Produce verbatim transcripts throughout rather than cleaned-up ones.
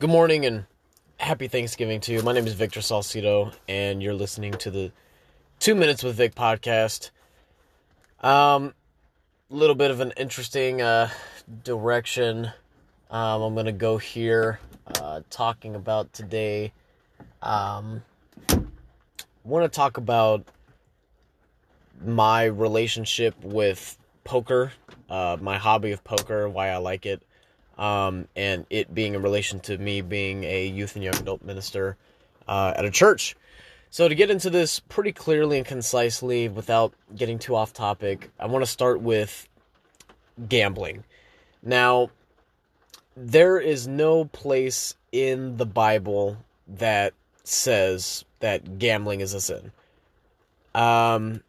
Good morning and happy Thanksgiving to you. My name is Victor Salcido, and you're listening to the Two Minutes with Vic podcast. Um, a little bit of an interesting uh, direction um, I'm going to go here, uh, talking about today. Um, I want to talk about my relationship with poker, uh, my hobby of poker, why I like it. Um, and it being in relation to me being a youth and young adult minister uh, at a church. So to get into this pretty clearly and concisely without getting too off topic, I want to start with gambling. Now, there is no place in the Bible that says that gambling is a sin. Um...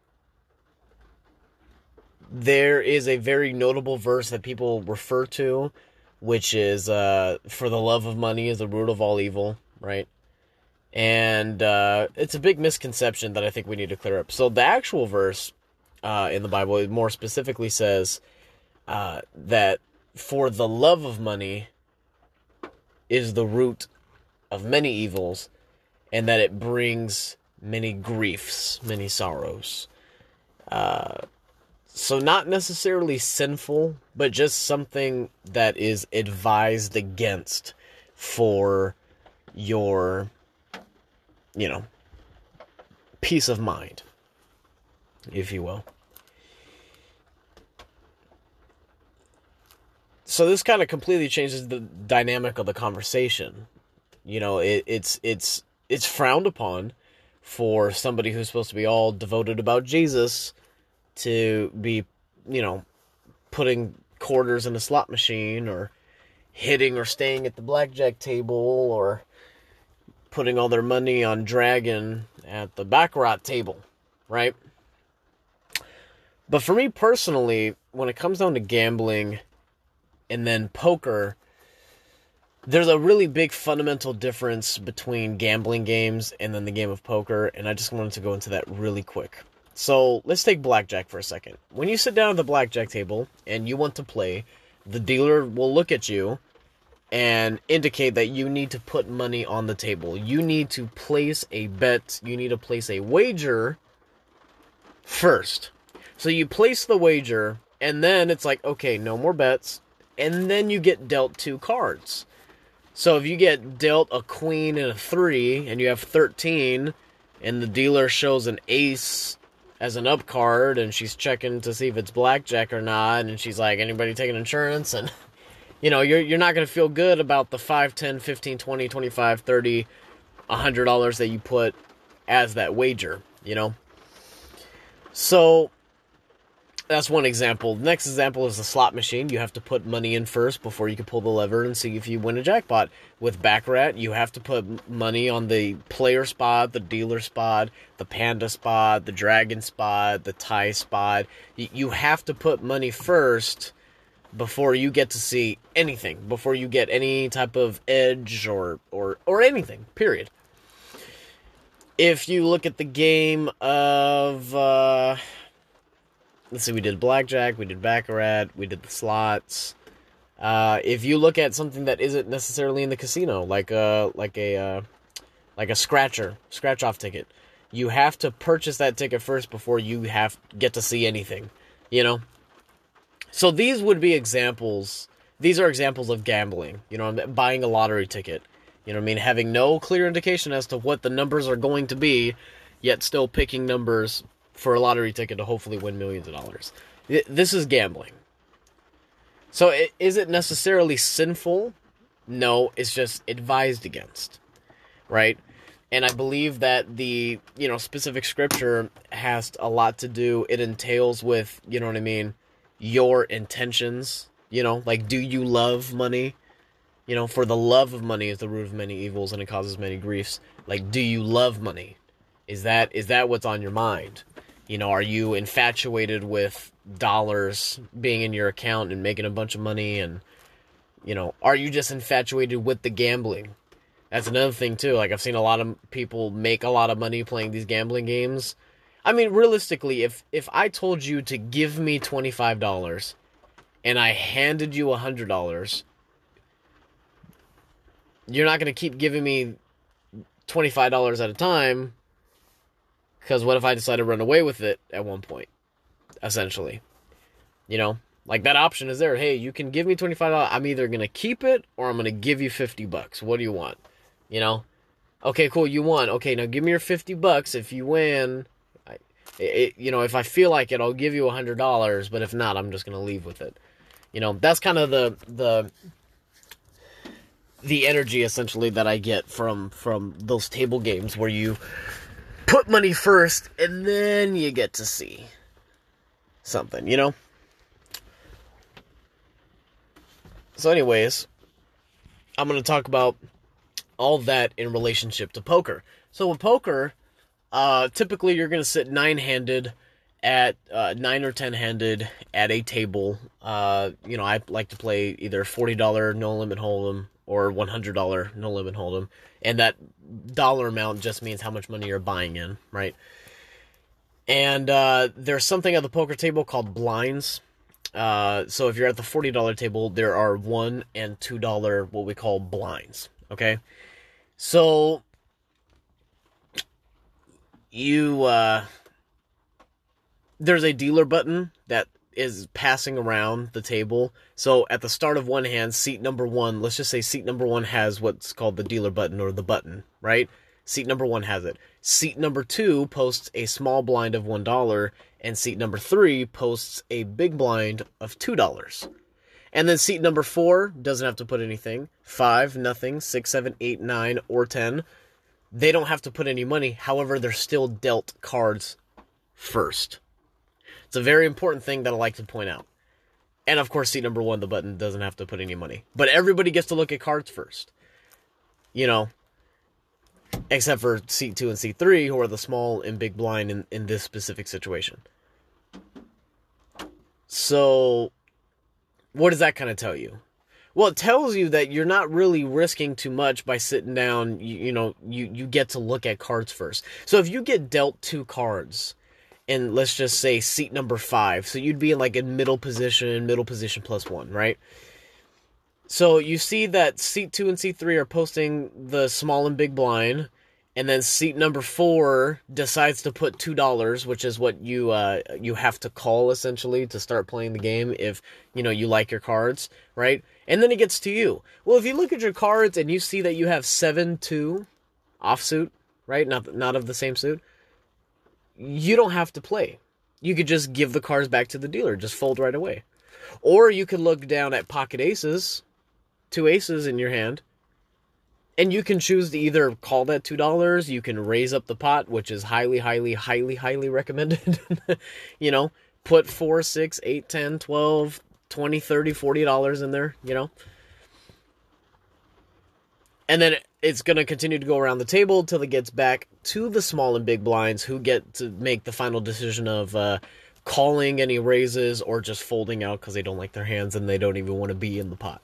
There is a very notable verse that people refer to, which is, uh, for the love of money is the root of all evil, right? And uh, it's a big misconception that I think we need to clear up. So the actual verse uh, in the Bible, it more specifically says uh, that for the love of money is the root of many evils, and that it brings many griefs, many sorrows. Uh... So not necessarily sinful, but just something that is advised against for your, you know, peace of mind, if you will. So this kind of completely changes the dynamic of the conversation. You know, it, it's it's it's frowned upon for somebody who's supposed to be all devoted about Jesus to be, you know, putting quarters in a slot machine or hitting or staying at the blackjack table or putting all their money on Dragon at the baccarat table, right? But for me personally, when it comes down to gambling and then poker, there's a really big fundamental difference between gambling games and then the game of poker, and I just wanted to go into that really quick. So, let's take blackjack for a second. When you sit down at the blackjack table and you want to play, the dealer will look at you and indicate that you need to put money on the table. You need to place a bet, you need to place a wager first. So you place the wager, and then it's like, okay, no more bets, and then you get dealt two cards. So if you get dealt a queen and a three, and you have thirteen, and the dealer shows an ace as an up card, and she's checking to see if it's blackjack or not, and she's like, anybody taking insurance? And, you know, you're you're not going to feel good about the five, ten, fifteen, twenty, twenty-five, thirty, one hundred dollars that you put as that wager, you know? So, that's one example. The next example is the slot machine. You have to put money in first before you can pull the lever and see if you win a jackpot. With baccarat, you have to put money on the player spot, the dealer spot, the panda spot, the dragon spot, the tie spot. You have to put money first before you get to see anything, before you get any type of edge or or or anything, period. If you look at the game of... Uh, Let's see, we did blackjack, we did baccarat, we did the slots. Uh, if you look at something that isn't necessarily in the casino, like a like a uh, like a scratcher, scratch off ticket, you have to purchase that ticket first before you have get to see anything, you know. So these would be examples. These are examples of gambling. You know, buying a lottery ticket. You know what I mean? Having no clear indication as to what the numbers are going to be, yet still picking numbers for a lottery ticket to hopefully win millions of dollars. This is gambling. So is it necessarily sinful? No, it's just advised against, right? And I believe that the, you know, specific scripture has a lot to do, it entails with, you know what I mean, your intentions, you know, like, do you love money? You know, for the love of money is the root of many evils and it causes many griefs. Like, do you love money? Is that is that what's on your mind? You know, are you infatuated with dollars being in your account and making a bunch of money? And, you know, are you just infatuated with the gambling? That's another thing, too. Like, I've seen a lot of people make a lot of money playing these gambling games. I mean, realistically, if, if I told you to give me twenty-five dollars and I handed you one hundred dollars, you're not going to keep giving me twenty-five dollars at a time, because what if I decide to run away with it at one point, essentially? You know, like that option is there. Hey, you can give me twenty-five dollars. I'm either going to keep it or I'm going to give you fifty bucks. What do you want? You know? Okay, cool, you won. Okay, now give me your fifty bucks. If you win, I, it, you know, if I feel like it, I'll give you one hundred dollars, but if not, I'm just going to leave with it. You know, that's kind of the the the energy essentially that I get from from those table games where you put money first and then you get to see something, you know? So anyways, I'm going to talk about all that in relationship to poker. So with poker, uh, typically you're going to sit nine-handed at uh, nine or ten-handed at a table. Uh, you know, I like to play either forty dollars no-limit hold'em or one hundred dollars no-limit hold'em, and that dollar amount just means how much money you're buying in, right? And uh, there's something at the poker table called blinds. Uh, so if you're at the forty dollars table, there are one and two dollars what we call blinds, okay? So, you, uh, there's a dealer button that is passing around the table. So, at the start of one hand, seat number one, let's just say seat number one has what's called the dealer button or the button, right? Seat number one has it. Seat number two posts a small blind of one dollar, and seat number three posts a big blind of two dollars. And then seat number four doesn't have to put anything. Five, nothing. Six, seven, eight, nine, or ten. They don't have to put any money. However, they're still dealt cards first. It's a very important thing that I like to point out. And of course, seat number one, the button, doesn't have to put any money. But everybody gets to look at cards first. You know, except for seat two and seat three, who are the small and big blind in, in this specific situation. So, what does that kind of tell you? Well, it tells you that you're not really risking too much by sitting down. You, you know, you, you get to look at cards first. So if you get dealt two cards, and let's just say seat number five, so you'd be in like a middle position, middle position plus one, right? So you see that seat two and seat three are posting the small and big blind, and then seat number four decides to put two dollars, which is what you uh, you have to call, essentially, to start playing the game if, you know, you like your cards, right? And then it gets to you. Well, if you look at your cards and you see that you have seven two offsuit, right? Not, not of the same suit. You don't have to play. You could just give the cards back to the dealer. Just fold right away. Or you could look down at pocket aces, two aces in your hand, and you can choose to either call that two dollars, you can raise up the pot, which is highly, highly, highly, highly recommended. You know, put four, six, eight, ten, twelve, twenty, thirty, forty dollars in there, you know. And then it's going to continue to go around the table until it gets back to the small and big blinds, who get to make the final decision of uh, calling any raises or just folding out because they don't like their hands and they don't even want to be in the pot.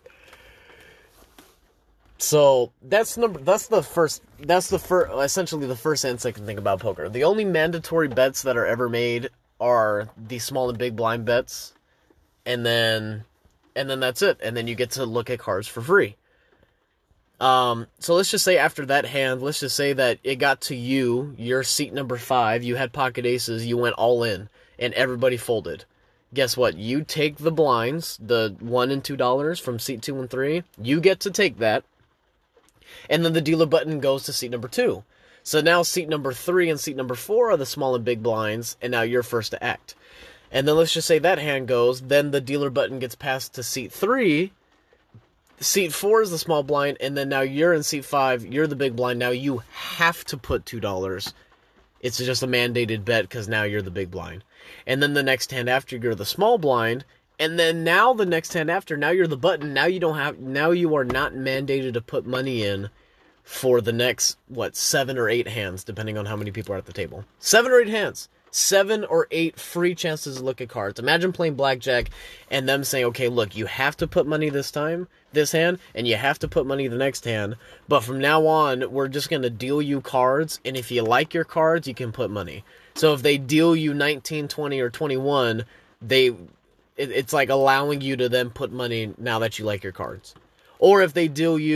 So that's number. That's the first. That's the first. Essentially, the first and second thing about poker. The only mandatory bets that are ever made are the small and big blind bets, and then, and then that's it. And then you get to look at cards for free. Um. So let's just say after that hand, let's just say that it got to you. Your seat number five. You had pocket aces. You went all in, and everybody folded. Guess what? You take the blinds, the one and two dollars from seat two and three. You get to take that. And then the dealer button goes to seat number two. So now seat number three and seat number four are the small and big blinds, and now you're first to act. And then let's just say that hand goes, then the dealer button gets passed to seat three. Seat four is the small blind, and then now you're in seat five, you're the big blind. Now you have to put two dollars. It's just a mandated bet because now you're the big blind. And then the next hand after, you're the small blind. And then now the next hand after, now you're the button. Now you don't have, now you are not mandated to put money in for the next, what, seven or eight hands, depending on how many people are at the table. Seven or eight hands. Seven or eight free chances to look at cards. Imagine playing blackjack and them saying, okay, look, you have to put money this time, this hand, and you have to put money the next hand. But from now on, we're just going to deal you cards, and if you like your cards, you can put money. So if they deal you nineteen, twenty, or twenty-one, they... it's like allowing you to then put money now that you like your cards. Or if they deal you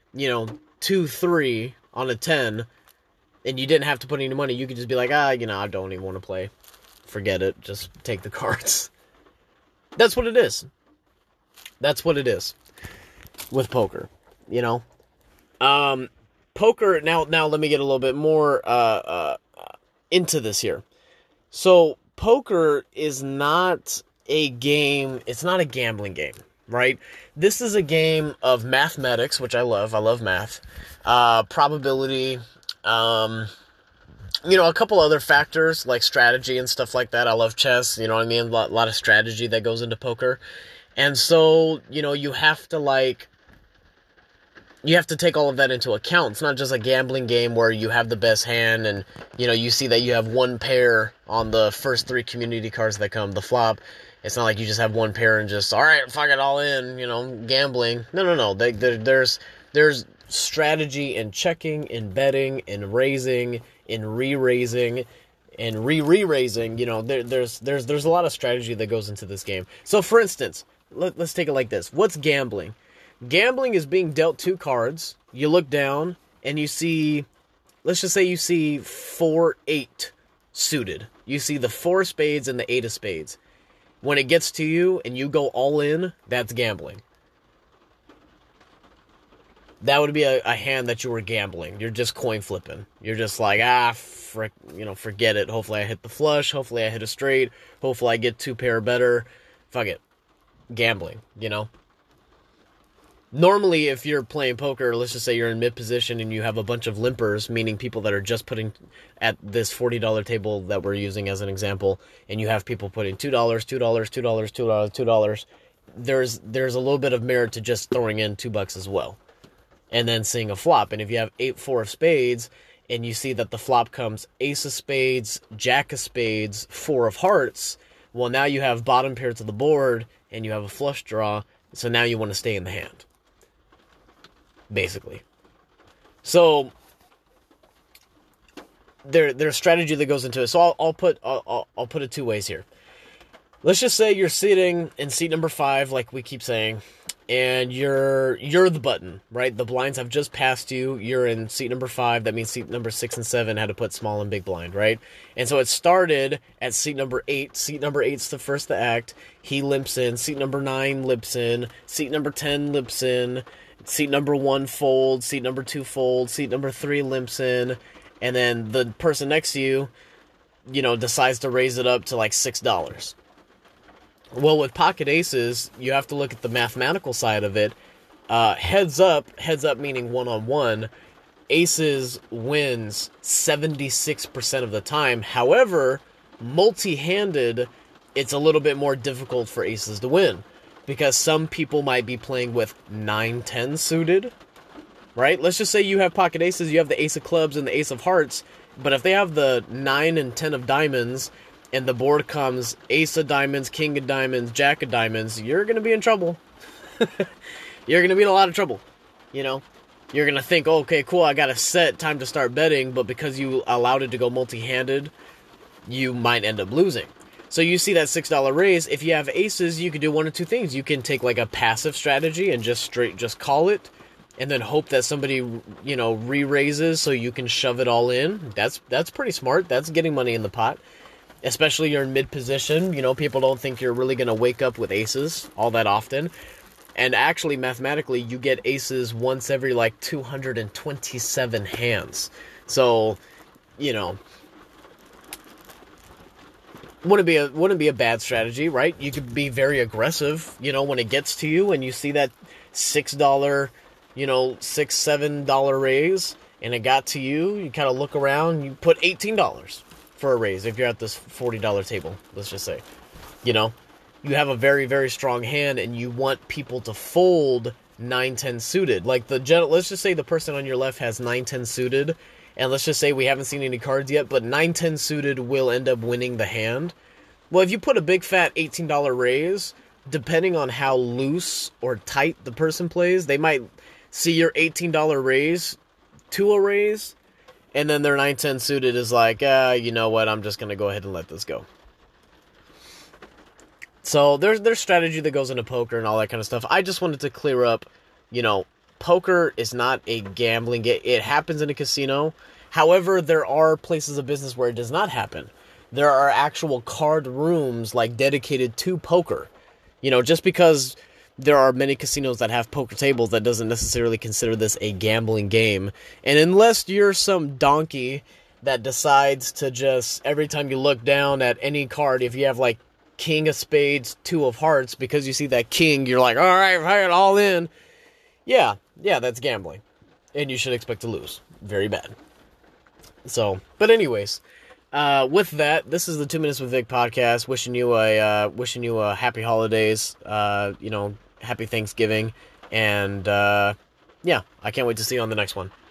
you know, two three on a ten, and you didn't have to put any money, you could just be like, ah, you know, I don't even want to play. Forget it. Just take the cards. That's what it is. That's what it is with poker, you know? Um, poker, now, now let me get a little bit more uh, uh, into this here. So, poker is not a game, it's not a gambling game, right? This is a game of mathematics, which I love. I love math. Uh, probability, um, you know, a couple other factors like strategy and stuff like that. I love chess, you know what I mean? A lot, lot of strategy that goes into poker. And so, you know, you have to like, you have to take all of that into account. It's not just a gambling game where you have the best hand and, you know, you see that you have one pair on the first three community cards that come, the flop. It's not like you just have one pair and just, all right, fuck it all in, you know, gambling. No, no, no. They, there's, there's strategy in checking, in betting, in raising, in re-raising, and re-re-raising. You know, there, there's, there's, there's a lot of strategy that goes into this game. So, for instance, let, let's take it like this. What's gambling? Gambling is being dealt two cards. You look down and you see, let's just say you see four eight suited. You see the four of spades and the eight of spades. When it gets to you and you go all in, that's gambling. That would be a, a hand that you were gambling. You're just coin flipping. You're just like, ah, frick, you know, forget it. Hopefully I hit the flush. Hopefully I hit a straight. Hopefully I get two pair better. Fuck it. Gambling, you know? Normally, if you're playing poker, let's just say you're in mid-position and you have a bunch of limpers, meaning people that are just putting at this forty dollar table that we're using as an example, and you have people putting two dollars, two dollars, two dollars, two dollars, two dollars, there's there's a little bit of merit to just throwing in two bucks as well, and then seeing a flop. And if you have eight four of spades, and you see that the flop comes ace of spades, jack of spades, four of hearts, well, now you have bottom pair to the board, and you have a flush draw, so now you want to stay in the hand. Basically. So there there's strategy that goes into it. So I'll, I'll put I'll, I'll put it two ways here. Let's just say you're sitting in seat number five, like we keep saying, and you're you're the button, right? The blinds have just passed you. You're in seat number five. That means seat number six and seven had to put small and big blind, right? And so it started at seat number eight. Seat number eight's the first to act. He limps in. Seat number nine limps in. Seat number ten limps in. Seat number one folds, seat number two folds, seat number three limps in, and then the person next to you, you know, decides to raise it up to like six dollars. Well, with pocket aces, you have to look at the mathematical side of it. Uh, heads up, heads up meaning one-on-one, aces wins seventy-six percent of the time. However, multi-handed, it's a little bit more difficult for aces to win. Because some people might be playing with nine ten suited, right? Let's just say you have pocket aces, you have the ace of clubs and the ace of hearts, but if they have the nine and ten of diamonds, and the board comes ace of diamonds, king of diamonds, jack of diamonds, you're going to be in trouble. You're going to be in a lot of trouble, you know? You're going to think, oh, okay, cool, I got a set, time to start betting, but because you allowed it to go multi-handed, you might end up losing. So you see that six dollar raise. If you have aces, you can do one of two things. You can take like a passive strategy and just straight just call it, and then hope that somebody, you know, re-raises so you can shove it all in. That's that's pretty smart. That's getting money in the pot. Especially you're in mid-position. You know, people don't think you're really going to wake up with aces all that often. And actually, mathematically, you get aces once every like two hundred twenty-seven hands. So, you know, Wouldn't be a wouldn't be a bad strategy, right? You could be very aggressive, you know, when it gets to you and you see that six dollar, you know, six seven dollar raise, and it got to you. You kind of look around, you put eighteen dollars for a raise if you're at this forty dollar table. Let's just say, you know, you have a very very strong hand, and you want people to fold nine ten suited. Like the gen- let's just say the person on your left has nine ten suited. And let's just say we haven't seen any cards yet, but nine ten suited will end up winning the hand. Well, if you put a big fat eighteen dollar raise, depending on how loose or tight the person plays, they might see your eighteen dollar raise to a raise, and then their nine ten suited is like, ah, you know what, I'm just going to go ahead and let this go. So there's, there's strategy that goes into poker and all that kind of stuff. I just wanted to clear up, you know, poker is not a gambling game. It happens in a casino. However, there are places of business where it does not happen. There are actual card rooms like dedicated to poker. You know, just because there are many casinos that have poker tables, that doesn't necessarily consider this a gambling game. And unless you're some donkey that decides to just, every time you look down at any card, if you have like king of spades, two of hearts, because you see that king, you're like, all right, right, all in. Yeah, yeah, that's gambling. And you should expect to lose. Very bad. So, but anyways, uh, with that, this is the Two Minutes with Vic podcast. Wishing you a, uh, wishing you a happy holidays, uh, you know, happy Thanksgiving, and, uh, yeah, I can't wait to see you on the next one.